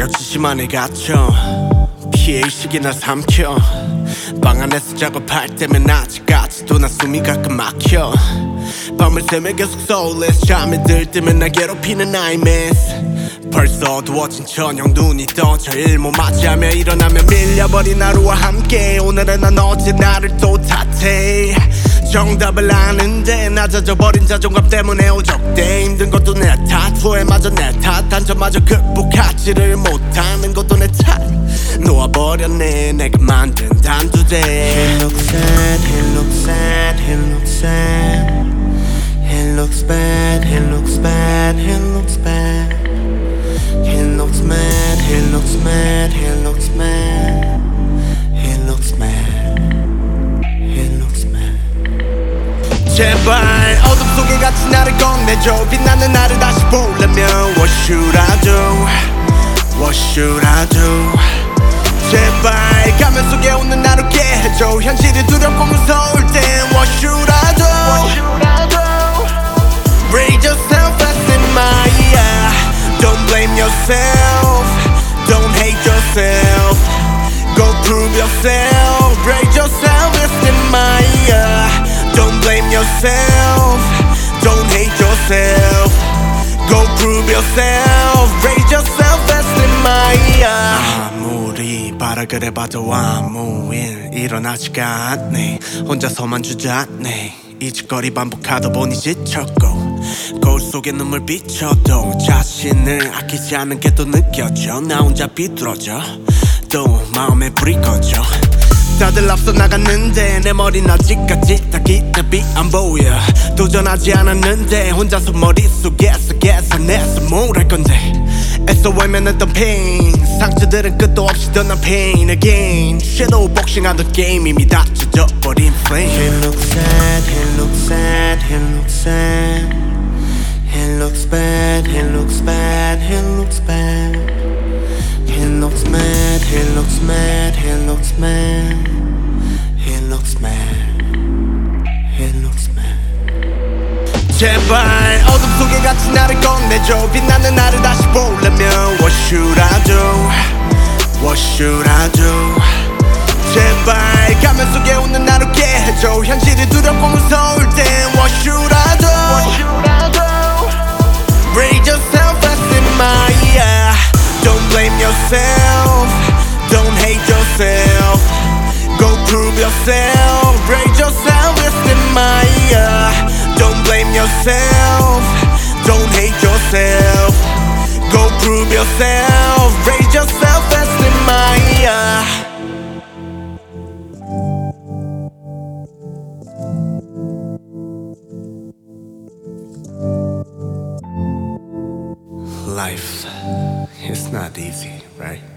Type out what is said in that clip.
자취심안에 갇혀 피해의식이나 삼켜 방 안에서 작업할 때면 아직까지도 난 숨이 가끔 막혀 밤을 새며 계속 서울에서 잠이 들 때면 날 괴롭히는 nightmares 벌써 어두워진 저녁 눈이 떠져 일모 맞이하며 일어나면 밀려버린 하루와 함께 오늘은 난 어제 나를 또 탓해 정답을 아는데 낮아져버린 자존감 때문에 오적대 힘든 것도 내 탓 후회마저 내 탓 단점마저 극복하지를 못하는 것도 내 탓 놓아버렸네 내가 만든 단두대 It looks sad, it looks sad, it looks sad. It looks bad, it looks bad, it looks bad. It looks mad, it looks mad, it looks mad. It looks mad, it looks mad. 제발 어둠 속에 같이 나를 건네줘 빛나는 나를 다시 보려면 What should I do? What should I do? 제발 가면 속에 웃는 나를 웃게 해줘 현실이 두렵고 무서울 땐 What should I do? What should I do? Break yourself fast in my ear Don't blame yourself Don't hate yourself Go prove yourself Break yourself fast in my ear Don't blame yourself Don't hate yourself Go prove yourself Break yourself fast in my ear 아무리 발악을 해봐도 아무 일 일어나지가 않네 혼자서만 주저앉네 이 짓거리 반복하다 보니 지쳤고 거울 속에 눈물 비춰도 자신을 아끼지 않는 게 또 느껴져 나 혼자 비뚤어져 또 마음에 불이 꺼져 다들 앞서 나갔는데 내 머리는 아직까지 딱히 답이 안 보여 도전하지 않았는데 혼자서 머릿속에서 계산해서 뭘 할 건데 애써 외면했던 pain 상처들은 끝도 없이 더 난 pain again 섀도우 복싱하던 게임 이미 다 젖어버린 flame It looks sad, it looks sad, it looks sad. It looks bad, it looks bad, it looks bad. It looks mad, it looks mad, it looks mad. It looks mad, it looks mad. 제발 어둠 속에 같이 나를 건네줘 빛나는 나를 다시 보려면 What should I do? What should I do? 제발 가면 속에 웃는 나를 웃게 해줘 현실이 두렵고 무서울 땐 What should I do? What should I do? Break yourself fast in my ear Don't blame yourself Don't hate yourself Go prove yourself Break yourself fast in my ear Don't blame yourself Don't hate yourself Go prove yourself Break yourself fast in my ear Life is not easy, right?